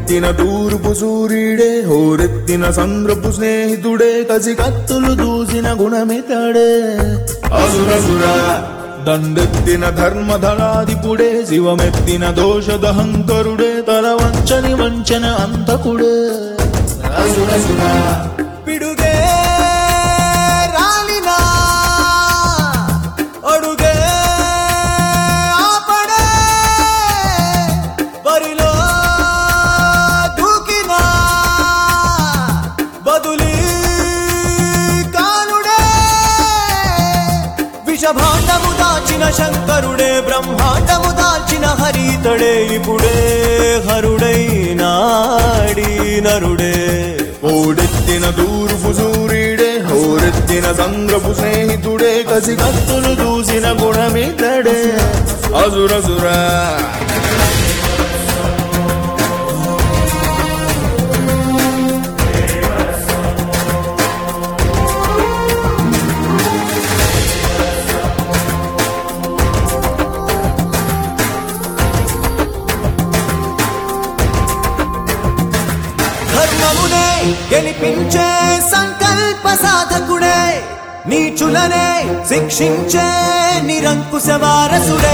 ఓడెత్తిన తూర్పు సూర్యుడే హోరెత్తిన సంద్రపు స్నేహితుడే కసి కత్తులు దూసిన గుణమితడే అసురసురా దండెత్తిన ధర్మధలాదిపుడే శివమెత్తిన దోషదహంకరుడే తల వంచని వంచన అంతకుడే అసురసురా పిడుగే రాలినా అడుగే ఆపడే బరిలో దూకినా బదులి కానుడే విషభాండము దాచిన శంకరుడే బ్రహ్మాండము దాల్చిన హరితడే ఇప్పుడే హరుడై నాడి నరుడే ఓడెత్తిన తూర్పు సూర్యుడే హోరెత్తిన సంద్రపు స్నేహితుడే కసి కత్తులు దూసిన గుణమితడే అసురసురా ధర్మమునే గెలిపించే సంకల్ప సాధకుడే నీచులనే శిక్షించే నిరంకుశ వారసుడే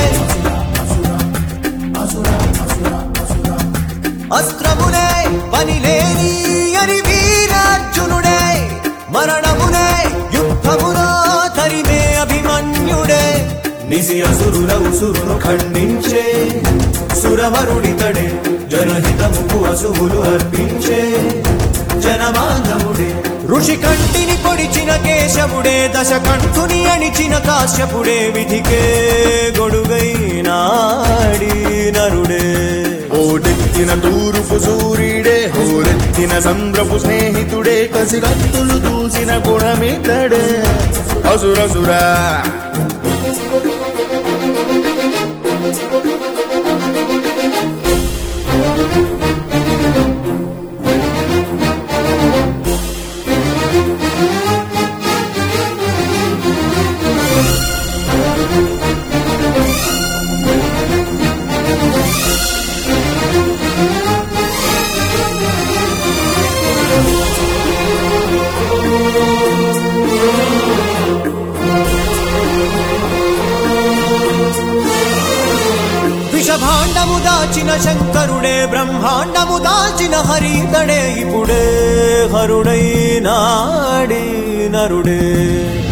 అస్త్రమునే పనిలేని అని వీరార్జునుడే మరణమునే యుద్ధములో తరిమే అభిమన్యుడే నిసి అసురుల ఉసురును ఖండించే సురవరుడితడే జనహితముకు అసువులు అర్పించే జనమాధవుడే ఋషి కంటిని పొడిచిన కేశవుడే దశకంఠుని అణిచిన కాశ్యపుడే విధికే గొడుగై నాడి నరుడే ఓడెత్తిన తూర్పు సూర్యుడే హోరెత్తిన సంద్రపు స్నేహితుడే కసి కత్తులు దూసిన గుణమితడే అసురసురా విషభాండము దాచిన శంకరుడే బ్రహ్మాండము దాల్చిన హరితడే ఇప్పుడే హరుడై నాడి నరుడే